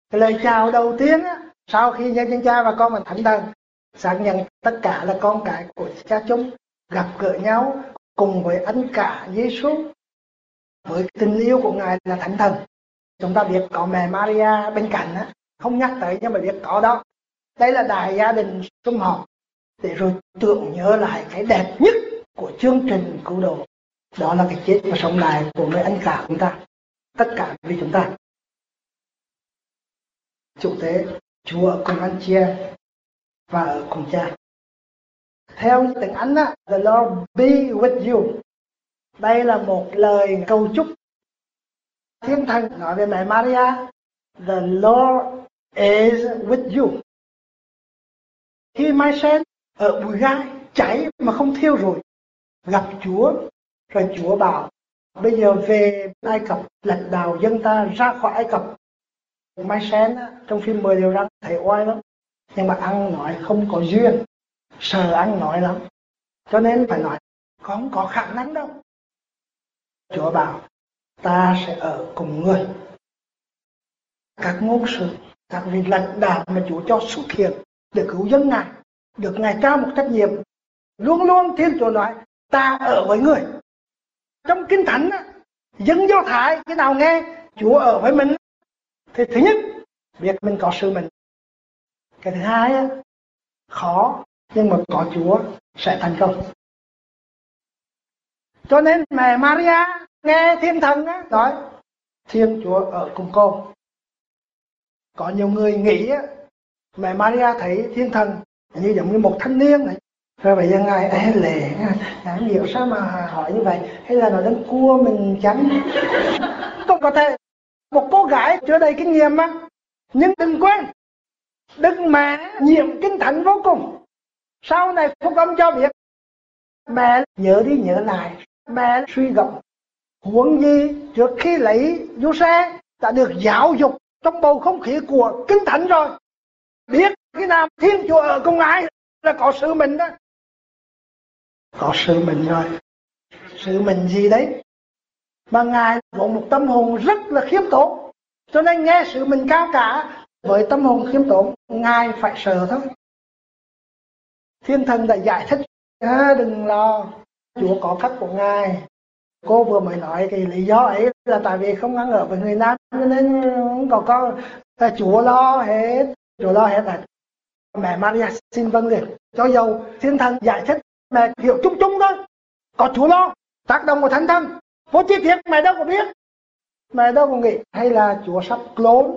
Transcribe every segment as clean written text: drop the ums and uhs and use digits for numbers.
Cái lời chào đầu tiên á, sau khi nhân danh Cha và Con và Thánh Thần, xác nhận tất cả là con cái của Cha chúng gặp gỡ nhau cùng với ân cả Giêsu, với tình yêu của Ngài là Thánh Thần. Chúng ta biết có mẹ Maria bên cạnh á, không nhắc tới nhưng mà biết có đó. Đây là đại gia đình sum họp để rồi tưởng nhớ lại cái đẹp nhất của chương trình cứu độ, đó là cái chết và sống lại của người anh cả chúng ta, tất cả vì chúng ta. Chủ tế, Chúa ở cùng anh chị em và ở cùng Cha. Theo tiếng Anh á, the Lord be with you. Đây là một lời cầu chúc. Thiên Thần nói về mẹ Maria, the Lord is with you. Khi Mai Sen ở bụi gai cháy mà không thiêu rồi, gặp Chúa, rồi Chúa bảo bây giờ về Ai Cập, lãnh đạo dân ta ra khỏi Ai Cập. Mai Sen trong phim 10 điều răn thấy oai lắm, nhưng mà ăn nói không có duyên, sợ ăn nói lắm, cho nên phải nói không có khả năng đâu. Chúa bảo ta sẽ ở cùng người. Các ngôn sứ, các vị lãnh đạo mà Chúa cho xuất hiện để cứu dân Ngài, được Ngài trao một trách nhiệm, luôn luôn Thiên Chúa nói ta ở với người. Trong Kinh Thánh dân Do Thái cái nào nghe Chúa ở với mình thì thứ nhất biết mình có sự mình, cái thứ hai khó nhưng mà có Chúa sẽ thành công. Cho nên mẹ Maria nghe Thiên Thần nói Thiên Chúa ở cùng cô. Có nhiều người nghĩ mẹ Maria thấy Thiên Thần như giống như một thanh niên này, rồi bây giờ Ngài lệ Ngài hiểu sao mà hỏi như vậy, hay là nó đang cua mình chắn. Không có thể. Một cô gái chưa đầy kinh nghiệm mà. Nhưng đừng quên, Đức Mẹ nhiệm Kinh Thánh vô cùng. Sau này Phúc Âm cho biết mẹ nhớ đi nhớ lại, mẹ suy gẫm huống gì trước khi lấy Giuse đã được giáo dục trong bầu không khí của Kinh Thánh rồi, biết cái nào Thiên Chúa ở cùng ai là có sự mình đó. Có sự mình rồi. Sự mình gì đấy mà Ngài có một tâm hồn rất là khiêm tốn, cho nên nghe sự mình cao cả với tâm hồn khiêm tốn, Ngài phải sợ thôi. Thiên Thần đã giải thích đừng lo, Chúa có cách của Ngài. Cô vừa mới nói cái lý do ấy là tại vì không ăn ở với người nam, cho nên không có con. Chúa lo hết, Chúa lo hết là mẹ Maria xin vâng liền. Cho dầu Thiên Thần giải thích mẹ hiểu chung chung thôi, có Chúa lo, tác động của Thánh Thần vô chi tiết mẹ đâu có biết, mẹ đâu có nghĩ hay là Chúa sắp clone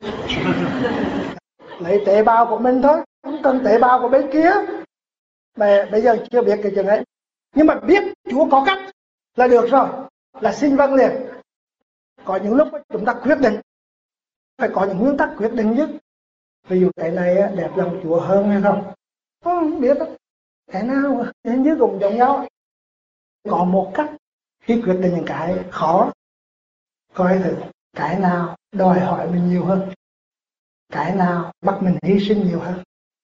lấy tế bào của mình thôi, không cần tế bào của bên kia. Mẹ bây giờ chưa biết cái chuyện ấy, nhưng mà biết Chúa có cách là được rồi, là xin vâng liền. Có những lúc chúng ta quyết định phải có những nguyên tắc quyết định chứ. Ví dụ cái này đẹp lòng Chúa hơn hay không, không biết đó. Cái nào hình như cũng giống nhau. Có một cách khi quyết định những cái khó, coi thử cái nào đòi hỏi mình nhiều hơn, cái nào bắt mình hy sinh nhiều hơn.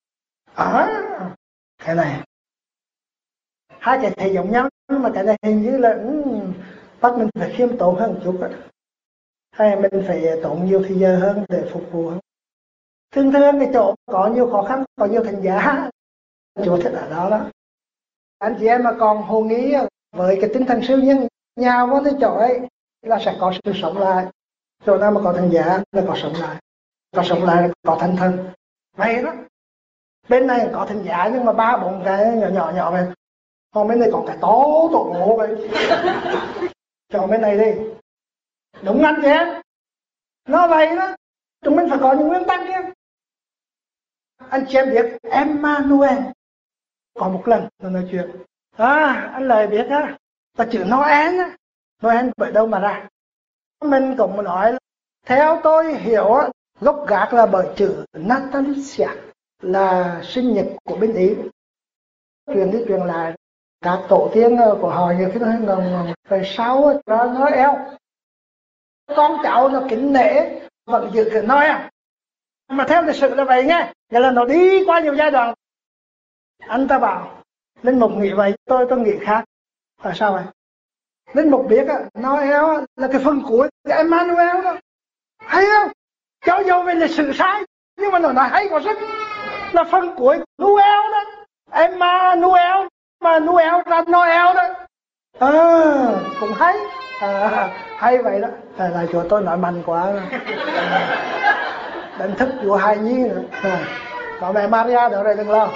Cái này hai cái thầy giống nhau, nhưng mà cái này hình như là bắt mình phải khiêm tốn hơn một chút đó. Hay mình phải tốn nhiều thời giờ hơn để phục vụ hơn. Thường thường cái chỗ có nhiều khó khăn, có nhiều thành giá, Chúa thích ở đó đó. Anh chị em mà còn hồ nghi với cái tinh thần siêu nhân nhào vào cái chỗ ấy là sẽ có sự sống lại. Chỗ nào mà có thành giá là có sống lại, có sống lại là có thành thần. Vậy đó. Bên này có thành giá nhưng mà 3-4 cái nhỏ vậy. Còn bên này còn cái to tổ ngộ vậy. Chọn bên này đi. Đúng anh chị em. Nó vậy đó. Chúng mình phải có những nguyên tắc kia. Anh chị em biết Emmanuel có một lần nó nói chuyện. Anh Lời biết á, và chữ Noel á, Noel bởi đâu mà ra? Mình cũng nói, theo tôi hiểu gốc gác là bởi chữ Natalicia, là sinh nhật của bên Ý. Truyền đi truyền lại, các tổ tiên của họ nhiều khi nó ngồng về sau đó nói eo. Con cháu nó kính nể vẫn giữ cái nói mà theo lịch sử là vậy nghe, nghĩa là nó đi qua nhiều giai đoạn. Anh ta bảo Linh Mục nghĩ vậy, tôi nghĩ khác. Tại sao vậy? Linh Mục biết Noel là cái phần cuối, cái Emmanuel đó. Hay không? Cho dù nhiều về lịch sử sai, nhưng mà nó nói hay quá sức. Là phần cuối Noel đó, Emmanuel, mà Noel ra Noel đó. Cũng hay. Hay vậy đó. Là chùa tôi nói mạnh quá rồi. Đánh thức chùa hài nhi nữa. Có mẹ Maria được rồi, đừng lo.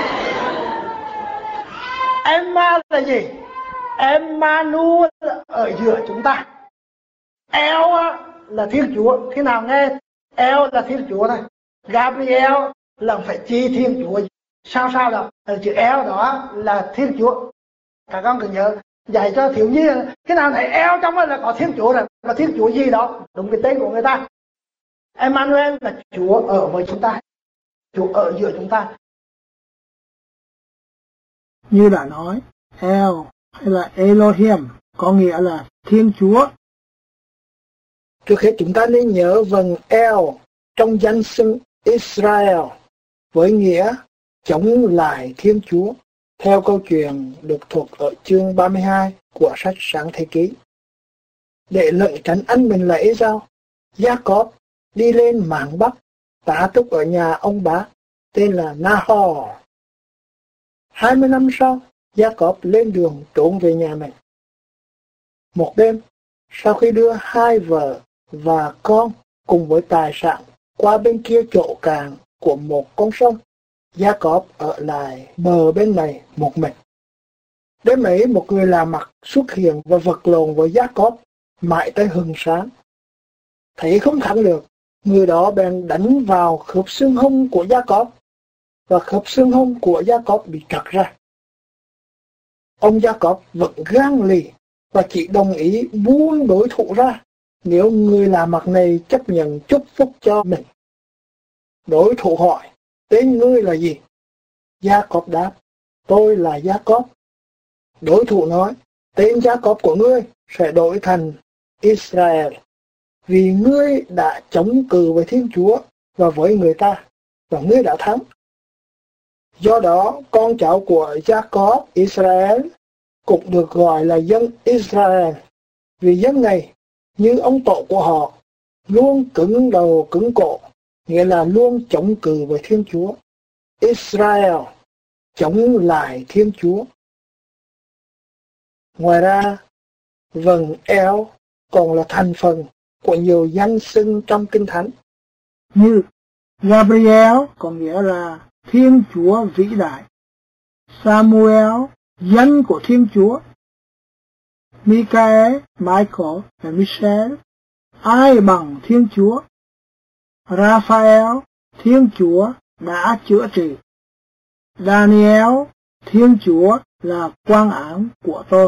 Emma là gì? Emmanuel ở giữa chúng ta. El là Thiên Chúa. Khi nào nghe El là Thiên Chúa thôi. Gabriel là phải chi Thiên Chúa. Sao đó? Chữ El đó là Thiên Chúa. Các con cứ nhớ dạy cho thiếu nhi cái nào thấy El trong đó là có Thiên Chúa rồi. Mà Thiên Chúa gì đó? Đúng cái tên của người ta. Emmanuel là Chúa ở với chúng ta. Chúa ở giữa chúng ta. Như đã nói, El hay là Elohim có nghĩa là Thiên Chúa. Trước hết chúng ta nên nhớ vần El trong danh xưng Israel với nghĩa chống lại Thiên Chúa, theo câu chuyện được thuộc ở chương 32 của sách Sáng Thế Ký. Để lẩn tránh anh mình là Ê-rau, Gia-cốp đi lên mạn Bắc, tá túc ở nhà ông bá tên là Nahor. 20 năm sau, Gia-cốp lên đường trốn về nhà mình. Một đêm, sau khi đưa hai vợ và con cùng với tài sản qua bên kia chỗ cạn của một con sông, Gia-cốp ở lại bờ bên này một mình. Đêm ấy một người lạ mặt xuất hiện và vật lộn với Gia-cốp mãi tới hừng sáng. Thấy không thắng được, người đó bèn đánh vào khớp xương hông của Gia-cốp và khớp xương hông của Gia-cốp bị trật ra. Ông Gia-cốp vẫn gan lì và chỉ đồng ý buông đối thủ ra nếu người lạ mặt này chấp nhận chúc phúc cho mình. Đối thủ hỏi, tên ngươi là gì? Gia-cốp đáp, tôi là Gia-cốp. Đối thủ nói, tên Gia-cốp của ngươi sẽ đổi thành Israel, vì ngươi đã chống cự với Thiên Chúa và với người ta, và ngươi đã thắng. Do đó, con cháu của Gia-cốp, Israel, cũng được gọi là dân Israel, vì dân này, như ông tổ của họ, luôn cứng đầu cứng cổ, nghĩa là luôn chống cự với Thiên Chúa. Israel, chống lại Thiên Chúa. Ngoài ra, vần El còn là thành phần của nhiều danh xưng trong Kinh Thánh. Như Gabriel có nghĩa là Thiên Chúa vĩ đại, Samuel danh của Thiên Chúa, Michael và Michel ai bằng Thiên Chúa, Raphael Thiên Chúa đã chữa trị, Daniel Thiên Chúa là quan án của tôi.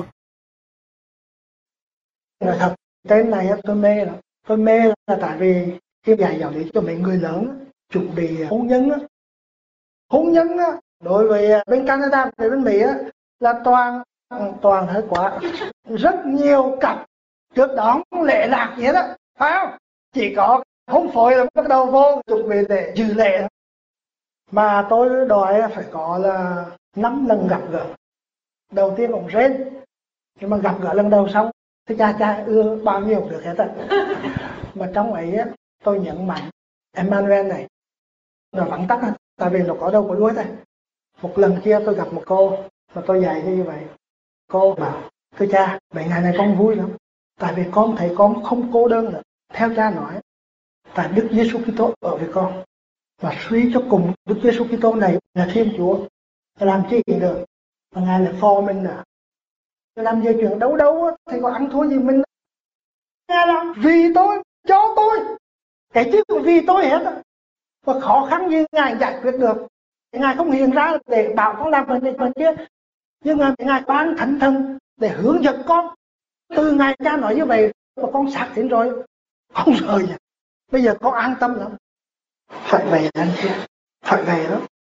Nói thật, tên này tôi mê lắm. Tôi mê là tại vì khi dạy giáo lý cho mấy người lớn chuẩn bị hôn nhân á. Hôn nhân á, đối với bên Canada, bên Mỹ á, là toàn hơi quá. Rất nhiều cặp trước đó lễ lạc vậy đó, phải không? Chỉ có hôn phối là bắt đầu vô chuẩn bị để dự lễ. Mà tôi đòi phải có là 5 lần gặp gỡ. Đầu tiên cũng rên, nhưng mà gặp gỡ lần đầu xong thì cha ưa bao nhiêu được hết á. Mà trong ấy á, tôi nhấn mạnh Emmanuel này nó vắng tắt á, tại vì nó có đâu có đuôi đây. Một lần kia tôi gặp một cô mà tôi dạy như vậy. Cô bảo, thưa cha, mấy ngày này con vui lắm, tại vì con thấy con không cô đơn nữa. Theo cha nói, tại Đức Giêsu Kitô ở với con, và suy cho cùng Đức Giêsu Kitô này là Thiên Chúa, làm chi được, và Ngài là phò mình nữa. Làm gì chuyện đấu thì có ăn thua gì mình. Ngài làm vì tôi, cho tôi, cái chứ vì tôi hết á. Và khó khăn gì Ngài giải quyết được. Ngài không hiện ra để bảo con làm phần kia, nhưng mà Ngài ban thánh thần để hướng dẫn con. Từ ngày cha nói như vậy và con xác tín rồi, không rời. Bây giờ con an tâm lắm. Phải vậy anh chị, phải vậy đó.